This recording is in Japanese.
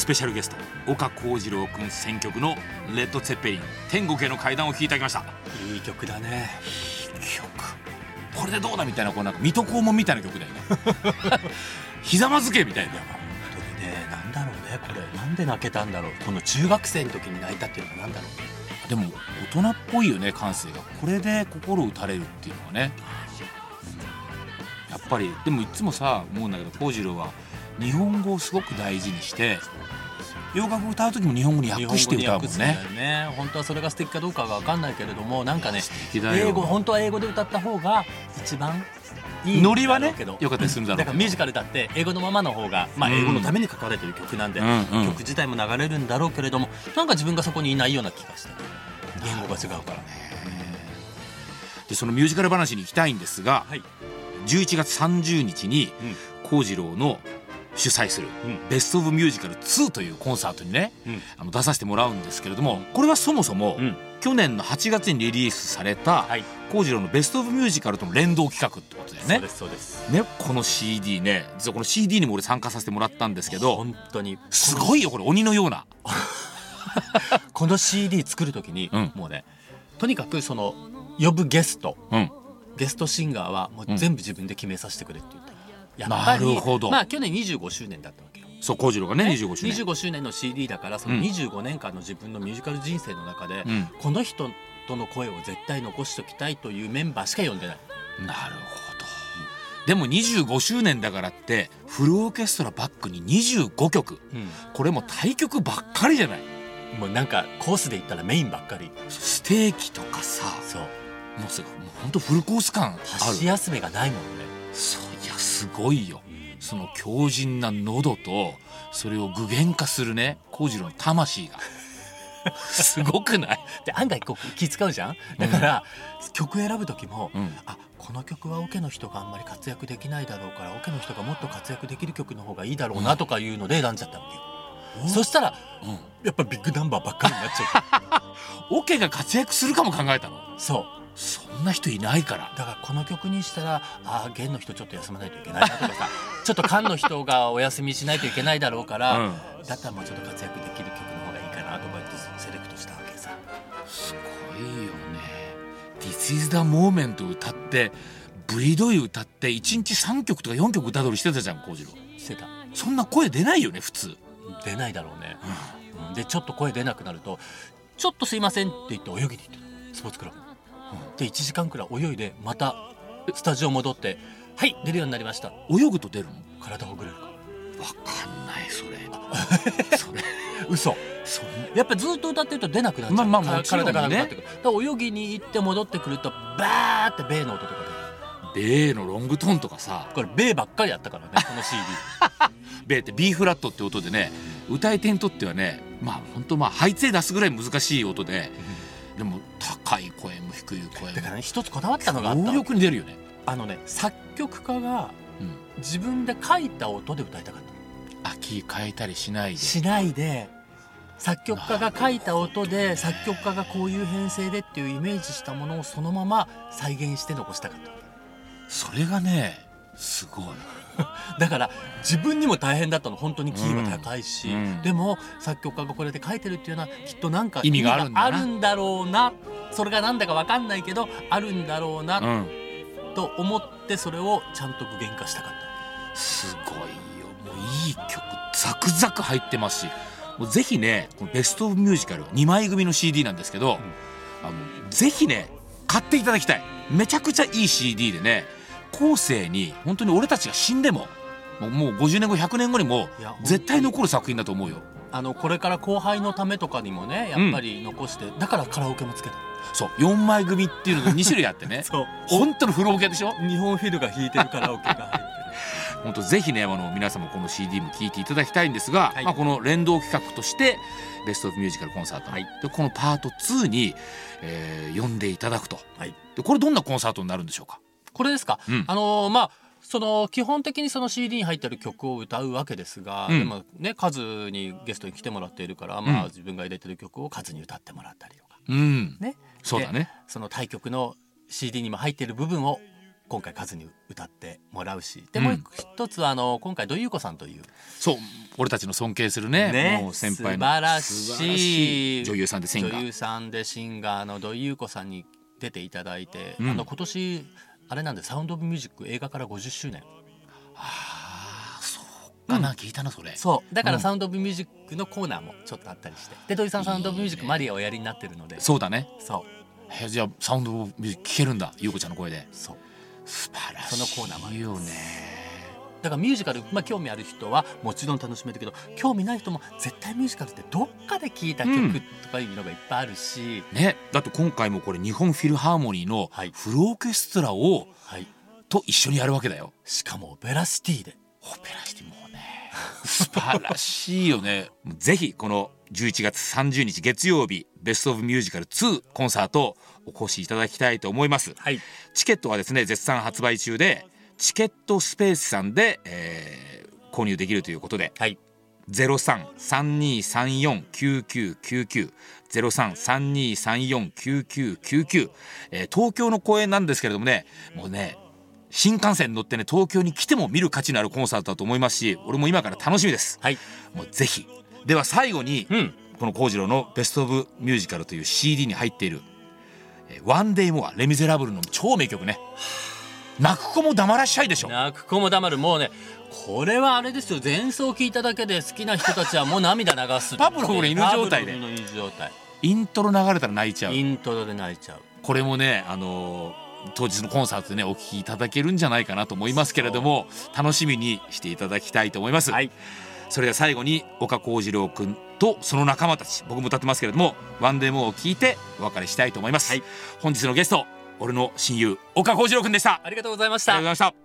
ペシャルゲスト岡幸次郎くん選曲のレッド・ツェッペリン天国への階段を聴いていただきました。 いい曲だね。 いい曲。これでどうだみたいな、こうなんか水戸黄門みたいな曲だよねひざまずけみたいな。 本当にね、なんだろうね、これなんで泣けたんだろう。この中学生の時に泣いたっていうのはなんだろう。 でも大人っぽいよね、感性が。これで心打たれるっていうのはね、やっぱり。でもいつもさ思うんだけど、幸次郎は日本語をすごく大事にして洋楽を歌う時も日本語に訳して歌うもんね。 本当はそれが素敵かどうかは分かんないけれども、なんかね、本当は英語で歌った方が一番いいノリはねけどよかったりするんだろうけど、 だからミュージカルだって英語のままの方が、英語のために書かれてる曲なんで、曲自体も流れるんだろうけれども、なんか自分がそこにいないような気がして、言語が違うから。 でそのミュージカル話に行きたいんですが、11月30日に幸次郎の主催するベストオブミュージカル2というコンサートにね、出させてもらうんですけれども、これはそもそも去年の8月にリリースされた幸次郎のベストオブミュージカルとの連動企画ってことだよね。 そうですね、この CD ね、実はこの CD にも俺参加させてもらったんですけど、 本当にすごいよこれ、鬼のようなこの CD 作る時に、もうね、とにかくその呼ぶゲスト、ゲストシンガーはもう全部自分で決めさせてくれって言った。やっぱりなるほど。 去年25周年だったわけよ。 そう、幸次郎がね25周年 25周年の CD だから、その25年間の自分のミュージカル人生の中で、この人との声を絶対残しておきたいというメンバーしか呼んでない。 なるほど。でも25周年だからってフルオーケストラバックに25曲、これも対曲ばっかりじゃない。 もうなんかコースで言ったらメインばっかり。 ステーキとかさ、 そう、 もうほんとフルコース感ある。 箸休めがないもんね。 そう、いやすごいよ、その強靭な喉とそれを具現化するね幸次郎の魂がすごくない？ で案外気使うじゃん。だから、曲選ぶ時も、この曲はオケの人があんまり活躍できないだろうから、オケの人がもっと活躍できる曲の方がいいだろうなとかいうので選んじゃったわけよ。そしたら、やっぱビッグナンバーばっかりになっちゃうオケが活躍するかも考えたの？ そう、 そんな人いないから。 だからこの曲にしたら、弦の人ちょっと休まないといけないなとかさちょっと管の人がお休みしないといけないだろうから、だったらもうちょっと活躍できる曲の方がいいかなとか言ってセレクトしたわけさ。 すごいよね。 This is the moment 歌ってブリドイ歌って1日3曲とか4曲歌取りしてたじゃん幸次郎。 してた。 そんな声出ないよね普通。 出ないだろうね、でちょっと声出なくなると、ちょっとすいませんって言って泳ぎに行ってた、スポーツクラブで1時間くらい泳いで、またスタジオ戻って、はい出るようになりました。 泳ぐと出るの？ 体ほぐれるから。 わかんないそれそれ嘘。やっぱずっと歌ってると出なくなっちゃう、体がなくなってくる。だから泳ぎに行って戻ってくるとバーってベーの音とか出る。ベーのロングトーンとかさ、 これベーばっかりやったからねこの CD ベーって B フラットって音でね、歌い手にとってはね、本当ハイツェ出すぐらい難しい音で、でも高い声も低い声もだからね、一つこだわったのがあった。 強力に出るよね。 作曲家が自分で書いた音で歌いたかったの。 キー変えたりしないで作曲家が書いた音で、作曲家がこういう編成でっていうイメージしたものをそのまま再現して残したかった。 それがねすごいだから自分にも大変だったの。本当にキーは高いし、でも作曲家がこれで書いてるっていうのはきっとなんか意味があるんだろうな、それがなんだか分かんないけどあるんだろうな、と思ってそれをちゃんと具現化したかった。 すごいよ、もういい曲ザクザク入ってますし、もうぜひねこのベストオブミュージカル2枚組の CD なんですけど、ぜひね買っていただきたい。めちゃくちゃいい CD でね、後世に本当に俺たちが死んでももう50年後100年後にも絶対残る作品だと思うよ。 これから後輩のためとかにもねやっぱり残して、だからカラオケもつけた。 そう4枚組っていうのが2種類あってねそう本当のフルオケでしょ。 日本フィルが弾いてるカラオケが入ってる本当ぜひね皆様この CD も聴いていただきたいんですが、この連動企画としてベストオブミュージカルコンサート、でこのパート2に、呼んでいただくと、でこれどんなコンサートになるんでしょうか？ これですか、その基本的にその CD に入ってる曲を歌うわけですが、でもね数にゲストに来てもらっているから、自分が入れてる曲を数に歌ってもらったりとか、 そうだね。 その対曲の CD にも入っている部分を今回カズに歌ってもらうし、でもう一つは今回土井優子さんという、 そう俺たちの尊敬するねもう先輩の素晴らしい女優さんでシンガー、 女優さんでシンガーの土井優子さんに出ていただいて、今年あれなんでサウンドオブミュージック映画から50周年。 そうかな、聞いたなそれ。 そうだからサウンドオブミュージックのコーナーもちょっとあったりして、で土井さんサウンドオブミュージックマリアをおやりになってるので。 そうだね。 そうじゃあサウンドオブミュージック聞けるんだ、優子ちゃんの声で。 そう素晴らしい。 そのコーナーもありよますね。 だからミュージカル、興味ある人はもちろん楽しめるけど、興味ない人も絶対ミュージカルってどっかで聴いた曲とかいうのがいっぱいあるし、 ね、だって今回もこれ日本フィルハーモニーのフルオーケストラを、と一緒にやるわけだよ。 しかもオペラシティで。 オペラシティもね素晴らしいよね。ぜひこの11月30日月曜日ベストオブミュージカル2コンサートお越しいただきたいと思います、チケットはですね絶賛発売中で、チケットスペースさんで、購入できるということで、03-3234-9999 03-3234-9999、東京の公演なんですけれどもね、もうね新幹線に乗ってね東京に来ても見る価値のあるコンサートだと思いますし、俺も今から楽しみです、もうぜひ。では最後に、この幸次郎のベストオブミュージカルという CD に入っているワンデイモアレ・ミゼラブルの超名曲ね、泣く子も黙らっしゃいでしょ。 泣く子も黙る、もうねこれはあれですよ、前奏を聞いただけで好きな人たちはもう涙流すパブロフの犬状態で、イントロ流れたら泣いちゃう。 イントロで泣いちゃう。 これもね当日のコンサートでねお聴きいただけるんじゃないかなと思いますけれども、楽しみにしていただきたいと思います、それでは最後に岡幸次郎くんとその仲間たち、僕も歌ってますけれどもワンデーモアを聴いてお別れしたいと思います、本日のゲスト俺の親友岡幸次郎くんでした。 ありがとうございました。 ありがとうございました。